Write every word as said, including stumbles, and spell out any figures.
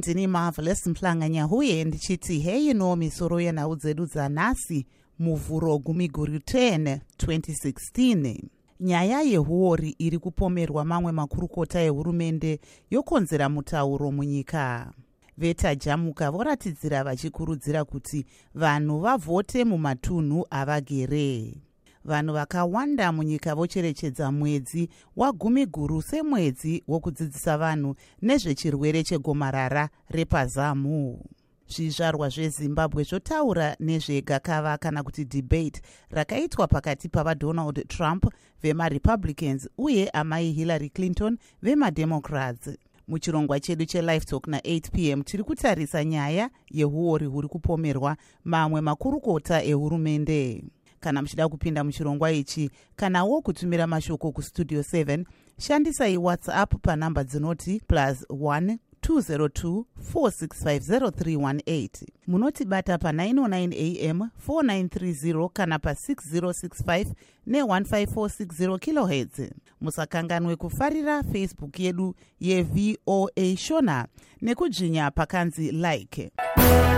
ndini Marvelous Mhlanganya huye ndichiti hey no misoro yenhau dzedu dzanhasi muvhuro gumi guru ten twenty sixteen. Nyaya yehuori iri kupomerwa mamwe makurukota ehurumende yokonzera mutauro munyika. Vetajamuka voratidzira vachikurudzira kuti vanhu vavhote mumatunhu avagere. Vanhu vakawanda munyika vocherechedza mwedzi wagumi guru semwedzi wokudzidzisa vanhu nezvechirwere chegomarara repazamu. Zvizvarwa zveZimbabwe zvotaura nezvegakava kana kuti debate rakaitwa pakati pavaDonald Trump vemaRepublicans uye amai Hillary Clinton vemaDemocrats. Muchirongwa chedu cheLive Talk na eight p m tiri kutarisa nyaya yehuori huri kupomerwa mamwe makurukota ehurumende. Kana muchida kupinda muchirongwa ichi, kanawo kutumira mashoko kustudio seven, shandisai WhatsApp panamba dzinoti plus one two zero two four six five zero three one eight. Munotibata pa nine oh nine a m four nine three zero kana pa six zero six five ne one five four six zero kilohertz. Musakanganwe kufarira Facebook yedu ye V O A Shona nekudzvinya pakanzi like.